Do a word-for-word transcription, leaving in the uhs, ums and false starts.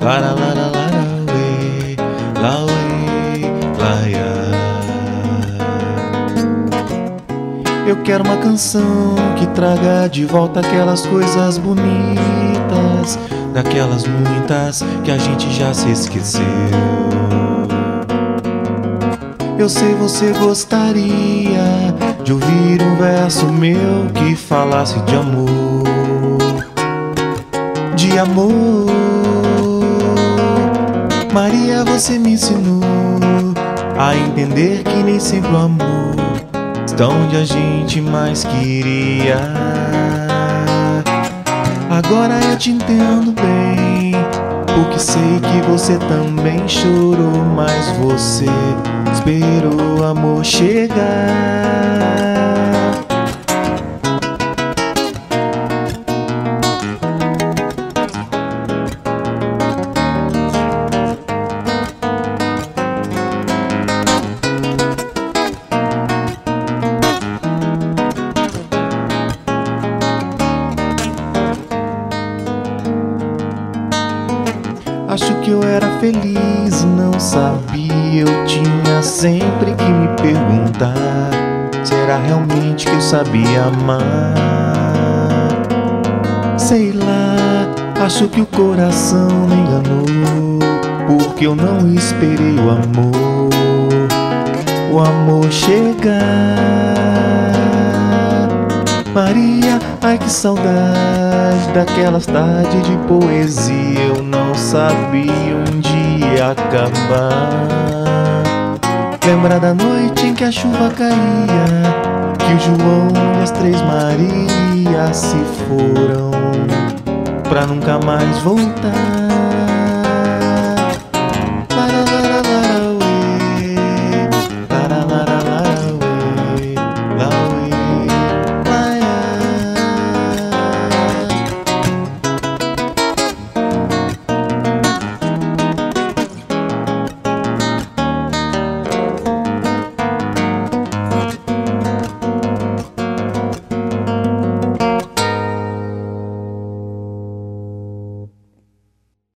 Lara, lara, lara, uê, lá, uê, laia. Eu quero uma canção que traga de volta aquelas coisas bonitas, daquelas muitas que a gente já se esqueceu. Eu sei você gostaria de ouvir um verso meu que falasse de amor, de amor. Maria, você me ensinou a entender que nem sempre o amor está onde a gente mais queria. Agora eu te entendo bem, porque sei que você também chorou, mas você esperou o amor chegar. Acho que eu era feliz e não sabia. Eu tinha sempre que me perguntar: será realmente que eu sabia amar? Sei lá, acho que o coração me enganou, porque eu não esperei o amor, o amor chegar. Maria, ai que saudade daquelas tardes de poesia. Eu não sabia um dia acabar. Lembra da noite em que a chuva caía, que o João e as Três Marias se foram pra nunca mais voltar.